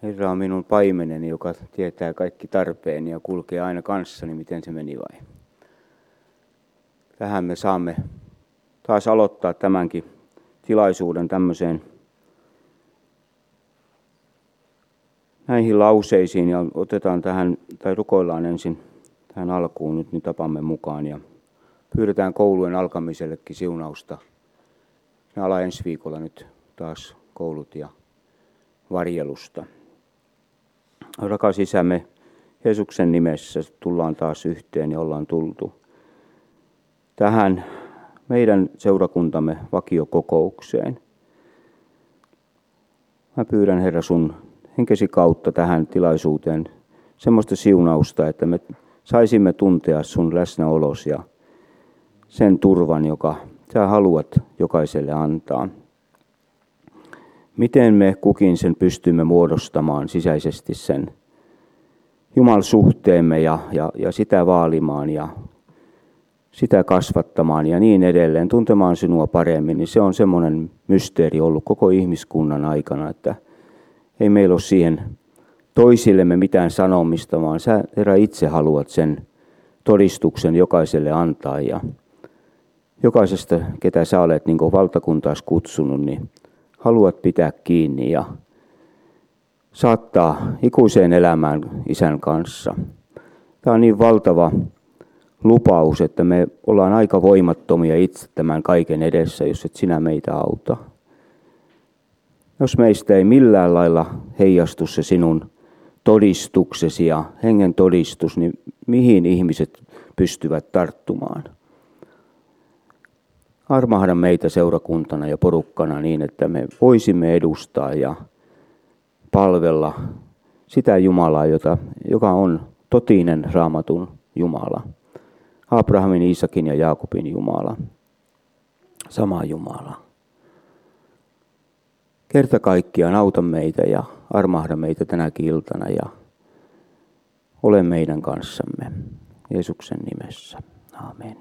Herra on minun paimeneni, joka tietää kaikki tarpeeni ja kulkee aina kanssani, miten se meni vai. Tähän me saamme taas aloittaa tämänkin tilaisuuden tämmöiseen näihin lauseisiin ja otetaan tähän, tai rukoillaan ensin tähän alkuun nyt tapamme mukaan ja pyydetään koulujen alkamisellekin siunausta. Ne ala ensi viikolla nyt taas koulut ja varjelusta. Rakas Isämme, Jeesuksen nimessä tullaan taas yhteen ja ollaan tultu tähän meidän seurakuntamme vakiokokoukseen. Mä pyydän, Herra, sun henkesi kautta tähän tilaisuuteen semmoista siunausta, että me saisimme tuntea sun läsnäolos ja sen turvan, joka sä haluat jokaiselle antaa. Miten me kukin sen pystymme muodostamaan sisäisesti sen Jumalsuhteemme ja sitä vaalimaan ja sitä kasvattamaan ja niin edelleen, tuntemaan sinua paremmin, niin se on semmoinen mysteeri ollut koko ihmiskunnan aikana, että ei meillä ole siihen toisillemme mitään sanomista, vaan sä, Herra, itse haluat sen todistuksen jokaiselle antaa ja jokaisesta, ketä sä olet niin kuin valtakuntaas kutsunut, niin haluat pitää kiinni ja saattaa ikuiseen elämään Isän kanssa. Tämä on niin valtava lupaus, että me ollaan aika voimattomia itse tämän kaiken edessä, jos et sinä meitä auta. Jos meistä ei millään lailla heijastu se sinun todistuksesi ja hengen todistus, niin mihin ihmiset pystyvät tarttumaan? Armahda meitä seurakuntana ja porukkana niin, että me voisimme edustaa ja palvella sitä Jumalaa, joka on totinen Raamatun Jumala. Abrahamin, Iisakin ja Jaakobin Jumala. Sama Jumala. Kerta kaikkiaan auta meitä ja armahda meitä tänäkin iltana ja ole meidän kanssamme. Jeesuksen nimessä. Amen.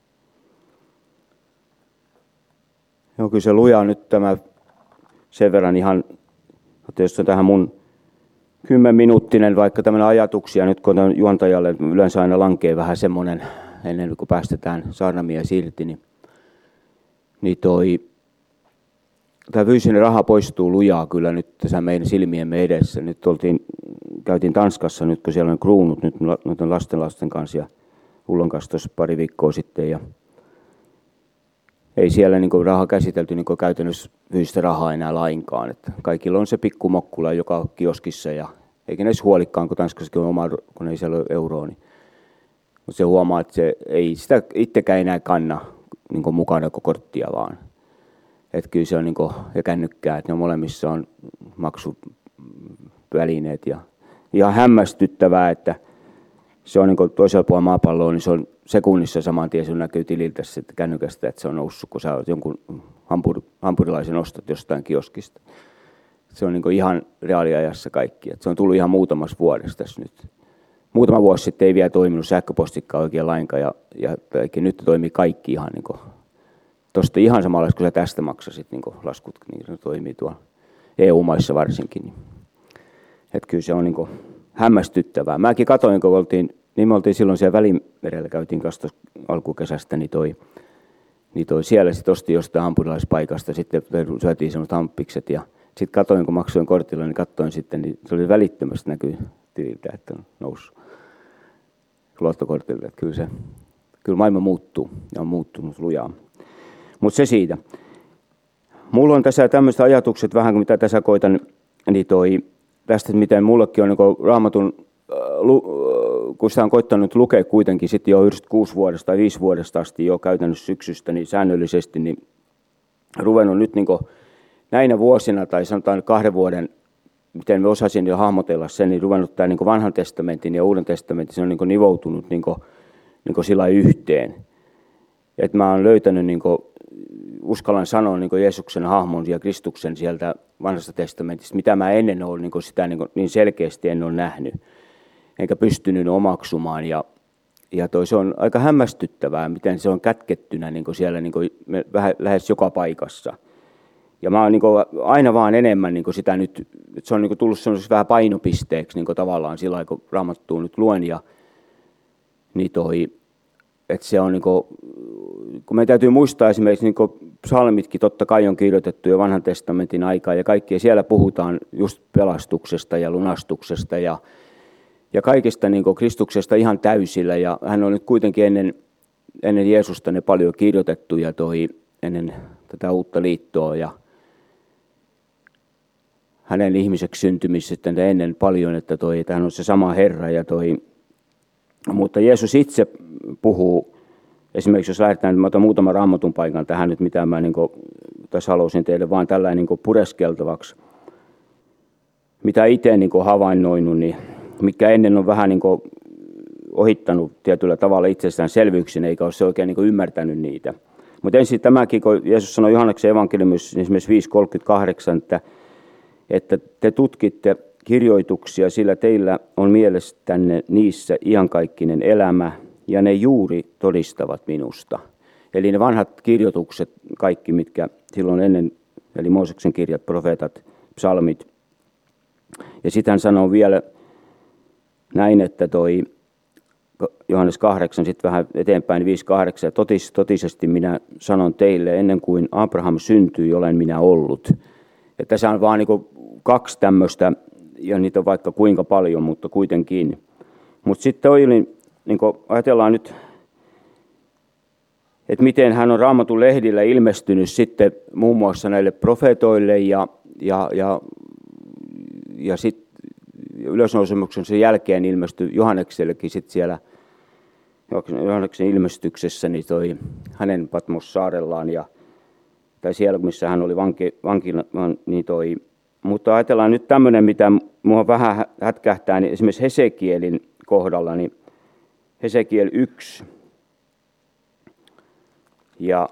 Joo, kyllä se luja nyt tämä sen verran ihan, jos on tähän mun 10-minuuttinen vaikka tämmöinen ajatuksia, nyt kun on juontajalle yleensä aina lankee vähän semmoinen, ennen kuin päästetään saarnamies irti, niin tämä fyysinen raha poistuu lujaa kyllä nyt tässä meidän silmiemme edessä. Nyt käytiin Tanskassa nyt, kun siellä on kruunut nyt on lasten kanssa ja Ullon kanssa tuossa pari viikkoa sitten ja ei siellä niin raha käsitelty niin käytännössä fyysistä rahaa enää lainkaan. Että kaikilla on se pikkumokkula joka kioskissa ja eikä ne edes huolikkaan, kun Tanskassakin on oma, kun ei siellä ole euroa. Niin. Mutta se huomaa, että se ei sitä itsekään enää kanna niin mukana korttia vaan. Että kyllä se on niin kuin, ja kännykkää, että ne molemmissa on maksuvälineet ja ihan hämmästyttävää, että se on niin kuin toisella puolella maapalloa, niin se on sekunnissa saman tien, sun näkyy tililtä sitten kännykästä, että se on noussut, kun sä olet jonkun hampurilaisen ostat jostain kioskista. Se on niin kuin ihan reaaliajassa kaikki. Että se on tullut ihan muutamassa vuodessa tässä nyt. Muutama vuosi sitten ei vielä toiminut sähköpostikkaan oikein lainkaan ja nyt toimii kaikki ihan niin kuin tuosta ihan samalla, kun sä tästä maksasit niin laskut, niin se toimii tuolla EU-maissa varsinkin. Että kyllä se on niin kuin hämmästyttävää. Mäkin katsoin, kun me oltiin silloin siellä Välimerellä, käytiin kanssa alkukesästä, niin siellä sitten osti jostain hampurilaispaikasta, sitten syötiin sellaiset hamppikset ja sitten katsoin, kun maksoin kortilla, niin katsoin sitten, niin se oli välittömästi näkyy tililtä, että on noussut luottokortilta. Että kyllä maailma muuttuu ja on muuttunut lujaa. Mutta se siitä. Mulla on tässä tämmöiset ajatukset vähän, mitä tässä koitan, niin tästä, miten mullekin on niin Raamatun, kun sitä on koittanut lukea kuitenkin sitten jo 96 vuodesta tai 5 vuodesta asti jo käytännössä syksystä niin säännöllisesti, niin ruvennut nyt niin näinä vuosina tai sanotaan 2 vuoden, miten me osasin jo hahmotella sen, niin ruvennut tämä niin vanhan testamentin ja uuden testamentin, se on niin nivoutunut niin sillä yhteen. Että mä oon löytänyt, niin kuin, uskallan sanoa niin Jeesuksen hahmon ja Kristuksen sieltä vanhasta testamentista, mitä mä ennen olen niin sitä niin selkeästi en ole nähnyt, enkä pystynyt omaksumaan. Ja se on aika hämmästyttävää, miten se on kätkettynä niin siellä niin lähes joka paikassa. Ja mä oon niin aina vaan enemmän niin sitä nyt, että se on niin tullut semmoisessa vähän painopisteeksi niin tavallaan sillä lailla, kun Raamattua nyt luen. Ja, niin että se on niin kuin, kun me täytyy muistaa esimerkiksi niin psalmitkin totta kai on kirjoitettu jo vanhan testamentin aikaa ja kaikki. Ja siellä puhutaan just pelastuksesta ja lunastuksesta ja kaikesta niin Kristuksesta ihan täysillä. Ja hän on nyt kuitenkin ennen Jeesusta ne paljon kirjoitettu ja ennen tätä uutta liittoa ja hänen ihmiseksi syntymisestä ennen paljon, että hän on se sama Herra. Mutta Jeesus itse puhuu, esimerkiksi jos lähdetään, mä otan muutaman raamatun paikan tähän nyt, mitä mä niin tässä haluaisin teille vaan tällainen niin pureskeltavaksi, mitä itse niin havainnoinut, niin mikä ennen on vähän niin ohittanut tietyllä tavalla itsestäänselvyyksin, eikä ole se oikein niin ymmärtänyt niitä. Mutta ensin tämäkin, kun Jeesus sanoi Johanneksen evankeliumissa esimerkiksi 5.38, että te tutkitte kirjoituksia, sillä teillä on mielestänne niissä iankaikkinen elämä, ja ne juuri todistavat minusta. Eli ne vanhat kirjoitukset, kaikki mitkä silloin ennen, eli Mooseksen kirjat, profeetat, psalmit. Ja sitten hän sanoo vielä näin, että Johannes 8, sitten vähän eteenpäin 5.8, totisesti minä sanon teille, ennen kuin Abraham syntyi, olen minä ollut. Ja tässä on vaan niin kaksi tämmöistä, ja niitä on vaikka kuinka paljon, mutta kuitenkin. Mutta sitten niin ajatellaan nyt, että miten hän on Raamatun lehdillä ilmestynyt sitten muun muassa näille profeetoille ja sitten ylösnousemuksen sen jälkeen ilmestyi Johanneksellekin sitten siellä Johanneksen ilmestyksessä niin hänen Patmos-saarellaan tai siellä missä hän oli vankina, niin mutta ajatellaan nyt tämmöinen, mitä minua vähän hätkähtää, niin esimerkiksi Hesekielin kohdalla, niin Hesekiel 1 ja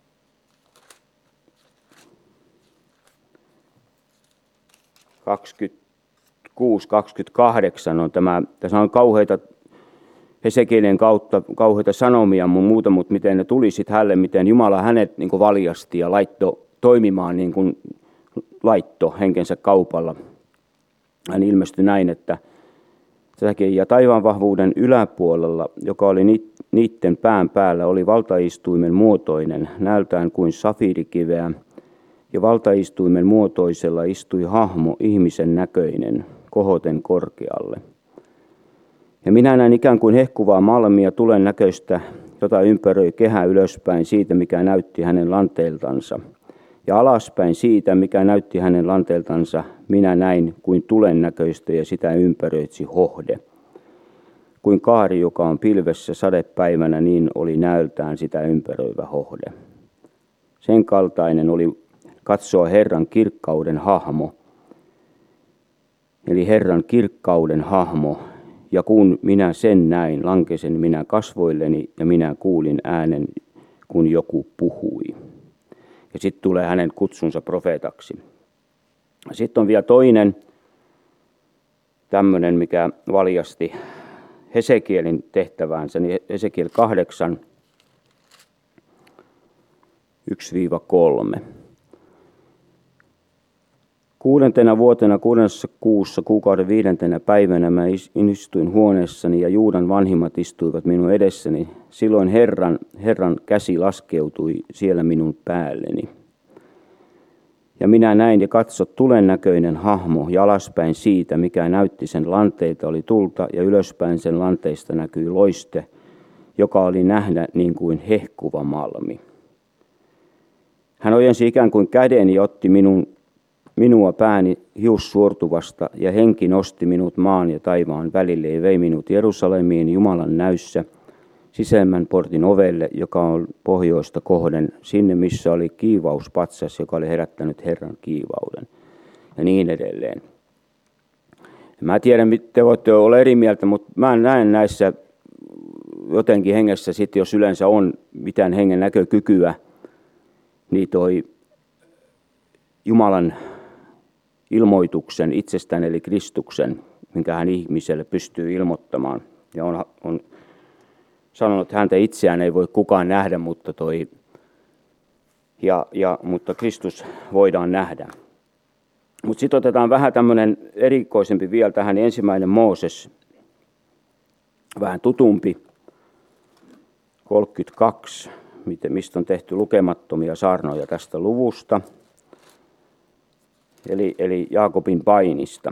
26-28 on tämä, tässä on kauheita Hesekielin kautta kauheita sanomia muuta, mutta miten ne tuli sitten hänelle, miten Jumala hänet niin kuin valjasti ja laittoi toimimaan niin kuin laitto henkensä kaupalla. Hän ilmestyi näin, että ja taivaan vahvuuden yläpuolella, joka oli niiden pään päällä, oli valtaistuimen muotoinen, näöltään kuin safiirikiveä, ja valtaistuimen muotoisella istui hahmo, ihmisen näköinen, kohoten korkealle. Ja minä näin ikään kuin hehkuvaa malmia tulen näköistä, jota ympäröi kehä ylöspäin siitä, mikä näytti hänen lanteeltansa. Ja alaspäin siitä, mikä näytti hänen lanteeltansa, minä näin kuin tulen näköistä ja sitä ympäröitsi hohde. Kuin kaari, joka on pilvessä sadepäivänä, niin oli näöltään sitä ympäröivä hohde. Sen kaltainen oli katsoa Herran kirkkauden hahmo, eli Herran kirkkauden hahmo. Ja kun minä sen näin, lankesin minä kasvoilleni ja minä kuulin äänen, kun joku puhui. Ja sitten tulee hänen kutsunsa profeetaksi. Sitten on vielä toinen tämmöinen, mikä valjasti Hesekielin tehtäväänsä, niin Hesekiel 8, 1-3. 6. vuotena 6. kuussa kuukauden 5. päivänä mä istuin huoneessani ja Juudan vanhimmat istuivat minun edessäni. Silloin Herran käsi laskeutui siellä minun päälleni. Ja minä näin ja katsot tulen näköinen hahmo ja alaspäin siitä, mikä näytti sen lanteita oli tulta ja ylöspäin sen lanteista näkyi loiste, joka oli nähdä niin kuin hehkuva malmi. Hän ojensi ikään kuin käden ja otti minua pääni hiussuortuvasta ja henki nosti minut maan ja taivaan välille ja vei minut Jerusalemiin Jumalan näyssä sisemmän portin ovelle, joka on pohjoista kohden, sinne missä oli kiivauspatsas, joka oli herättänyt Herran kiivauden ja niin edelleen. Mä tiedän, te voitte olla eri mieltä, mutta mä näen näissä jotenkin hengessä, sit jos yleensä on mitään hengen näkökykyä, niin toi Jumalan ilmoituksen itsestään eli Kristuksen, minkä hän ihmiselle pystyy ilmoittamaan. Ja on sanonut, että häntä itseään ei voi kukaan nähdä, mutta mutta Kristus voidaan nähdä. Mutta sitten otetaan vähän tämmöinen erikoisempi vielä tähän, ensimmäinen Mooses, vähän tutumpi, 32, mistä on tehty lukemattomia saarnoja tästä luvusta, eli Jaakobin painista.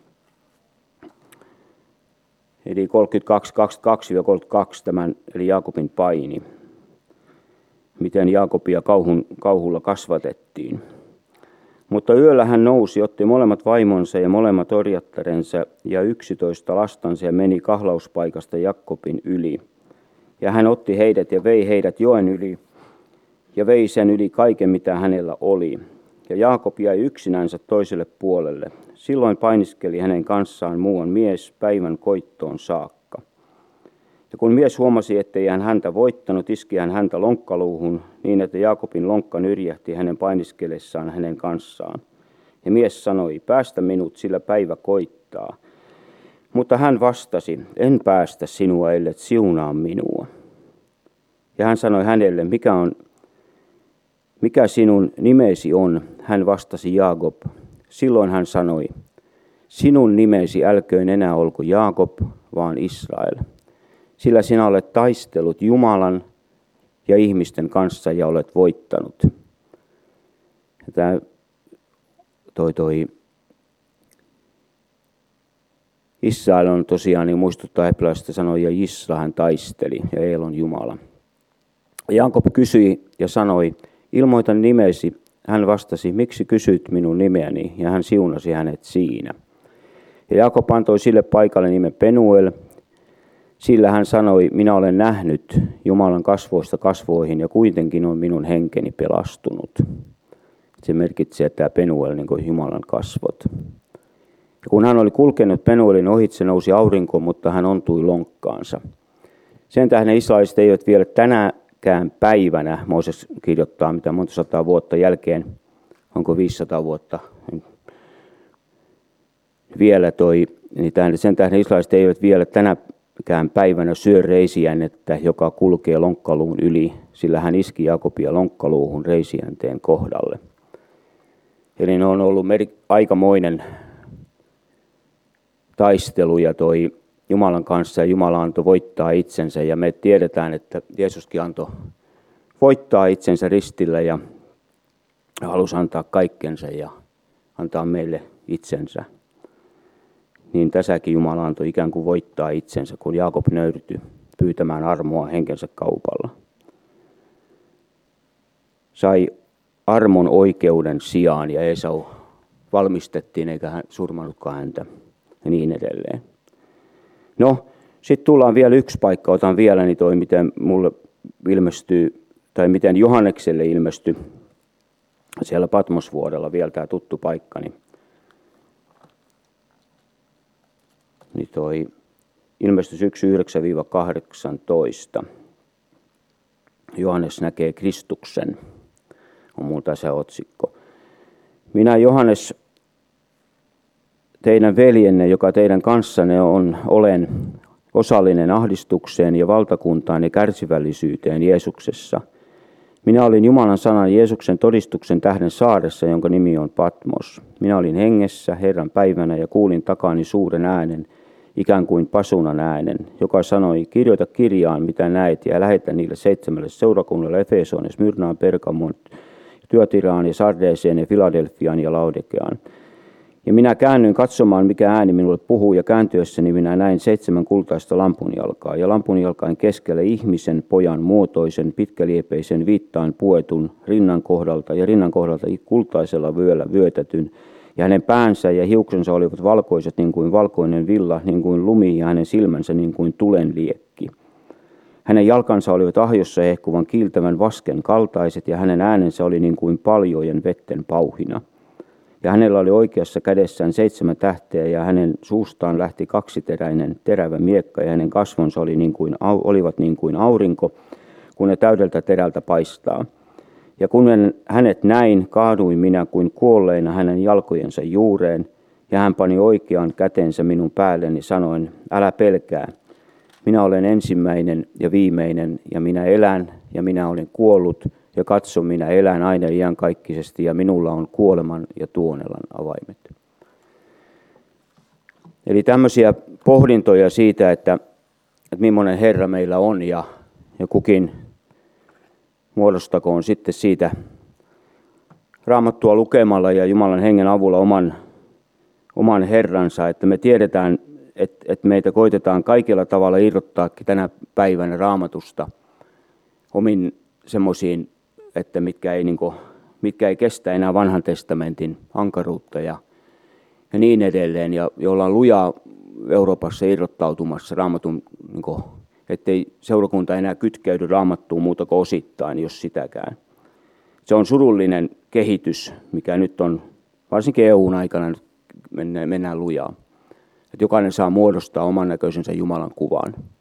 Eli 32, 22-32 tämän, eli Jaakobin paini, miten Jaakobia kauhulla kasvatettiin. Mutta yöllä hän nousi, otti molemmat vaimonsa ja molemmat orjattarensa ja 11 lastansa ja meni kahlauspaikasta Jakobin yli. Ja hän otti heidät ja vei heidät joen yli ja vei sen yli kaiken, mitä hänellä oli. Ja Jaakob jäi yksinänsä toiselle puolelle. Silloin painiskeli hänen kanssaan muuan mies päivän koittoon saakka. Ja kun mies huomasi, ettei hän häntä voittanut, iski hän häntä lonkkaluuhun niin, että Jaakobin lonkka nyrjähti hänen painiskelessaan hänen kanssaan. Ja mies sanoi, päästä minut, sillä päivä koittaa. Mutta hän vastasi, en päästä sinua, ellet siunaa minua. Ja hän sanoi hänelle, mikä sinun nimesi on? Hän vastasi Jaakob. Silloin hän sanoi, sinun nimesi älköön enää olko Jaakob, vaan Israel. Sillä sinä olet taistellut Jumalan ja ihmisten kanssa ja olet voittanut. Tämä Israel on tosiaan, niin muistuttaa hebrealaisesta sanoja, Jisra hän taisteli ja El on Jumala. Jaakob kysyi ja sanoi, ilmoita nimesi. Hän vastasi, miksi kysyt minun nimeäni, ja hän siunasi hänet siinä. Ja Jaakob antoi sille paikalle nimen Penuel, sillä hän sanoi, minä olen nähnyt Jumalan kasvoista kasvoihin, ja kuitenkin on minun henkeni pelastunut. Se merkitsee, että tämä Penuel, niin kuin Jumalan kasvot. Ja kun hän oli kulkenut Penuelin ohitse, nousi aurinko, mutta hän ontui lonkkaansa. Sen tähden israeliset eivät vielä tänäkään päivänä, Mooses kirjoittaa mitä monta sataa vuotta jälkeen, onko 500 vuotta vielä niin sen tähden israeliset eivät vielä tänäkään päivänä syö reisijännettä, joka kulkee lonkkaluun yli, sillä hän iski Jaakobia lonkkaluuhun reisijänteen kohdalle. Eli ne on ollut aikamoinen taistelu ja Jumalan kanssa, ja Jumala antoi voittaa itsensä, ja me tiedetään, että Jeesuskin antoi voittaa itsensä ristillä ja halusi antaa kaikkensa ja antaa meille itsensä. Niin tässäkin Jumala antoi ikään kuin voittaa itsensä, kun Jaakob nöyrtyi pyytämään armoa henkensä kaupalla. Sai armon oikeuden sijaan ja Esau valmistettiin eikä hän surmannutkaan häntä ja niin edelleen. No, sitten tullaan vielä yksi paikka, otan vielä niin miten mulle ilmestyy, tai miten Johannekselle ilmestyi siellä Patmosvuorella vielä tämä tuttu paikka, niin ilmestys 1.9-18. Johannes näkee Kristuksen, on muuta se otsikko. Minä Johannes, teidän veljenne, joka teidän kanssanne olen osallinen ahdistukseen ja valtakuntaan ja kärsivällisyyteen Jeesuksessa. Minä olin Jumalan sanan Jeesuksen todistuksen tähden saaressa, jonka nimi on Patmos. Minä olin hengessä Herran päivänä ja kuulin takaani suuren äänen, ikään kuin pasunan äänen, joka sanoi, kirjoita kirjaan, mitä näet, ja lähetä niille 7 seurakunnalle Efesoon ja Smyrnaan, Pergamon, Thyatiraan ja Sardeeseen ja Filadelfiaan ja Laodikeaan. Ja minä käännyin katsomaan, mikä ääni minulle puhuu, ja kääntyessäni minä näin 7 kultaista lampunjalkaa, ja lampunjalkain keskellä ihmisen pojan muotoisen, pitkäliepeisen, viittaan puetun rinnan kohdalta, ja rinnan kohdalta kultaisella vyöllä vyötätyn, ja hänen päänsä ja hiuksensa olivat valkoiset niin kuin valkoinen villa, niin kuin lumi, ja hänen silmänsä niin kuin tulen liekki. Hänen jalkansa olivat ahjossa hehkuvan kiiltävän vasken kaltaiset, ja hänen äänensä oli niin kuin paljojen vetten pauhina. Ja hänellä oli oikeassa kädessään 7 tähteä, ja hänen suustaan lähti 2-teräinen terävä miekka, ja hänen kasvonsa olivat niin kuin aurinko, kun ne täydeltä terältä paistaa. Ja kun hänet näin, kaaduin minä kuin kuolleena hänen jalkojensa juureen, ja hän pani oikean kätensä minun päälleni sanoen, älä pelkää, minä olen ensimmäinen ja viimeinen, ja minä elän, ja minä olen kuollut, ja katso, minä elän aina iankaikkisesti ja minulla on kuoleman ja tuonelan avaimet. Eli tämmöisiä pohdintoja siitä, että millainen Herra meillä on ja kukin muodostakoon sitten siitä Raamattua lukemalla ja Jumalan hengen avulla oman Herransa, että me tiedetään, että meitä koitetaan kaikilla tavalla irrottaakin tänä päivänä Raamatusta omin semmoisiin, että mitkä ei kestä enää vanhan testamentin ankaruutta ja niin edelleen, ja jolla on lujaa Euroopassa irrottautumassa Raamatun, ettei seurakunta enää kytkeydy Raamattuun muuta kuin osittain, jos sitäkään. Se on surullinen kehitys, mikä nyt on, varsinkin EU:n aikana nyt mennään lujaa. Että jokainen saa muodostaa oman näköisensä Jumalan kuvaan.